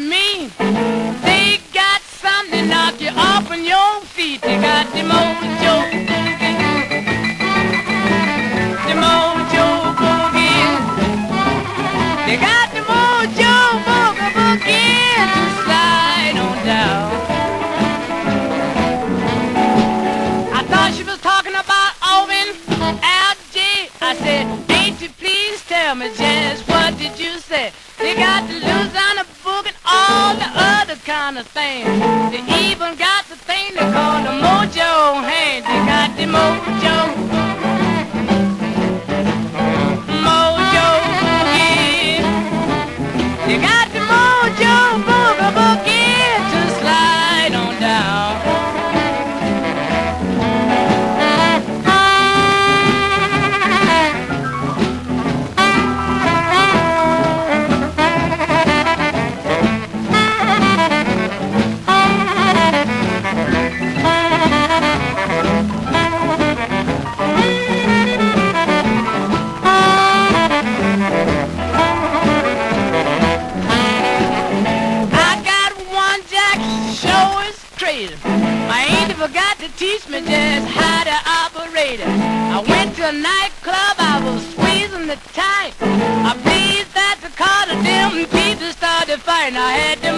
me. They got something to knock you off on your feet. They got the mojo boogie, the mojo boogie. They got the mojo boogie boogie to slide on down. I thought she was talking about Alvin L.J. I said, ain't you please tell me just what did you say? They got the Louisiana book and all the other kind of things. They even got the thing they call the mojo hand. They got the mojo, mojo boogie. They got the mojo boogie boogie to slide on down. I ain't forgot to teach me just how to operate it. I went to a nightclub, I was squeezing the tight. I pleased that the car of them people started fighting. I had to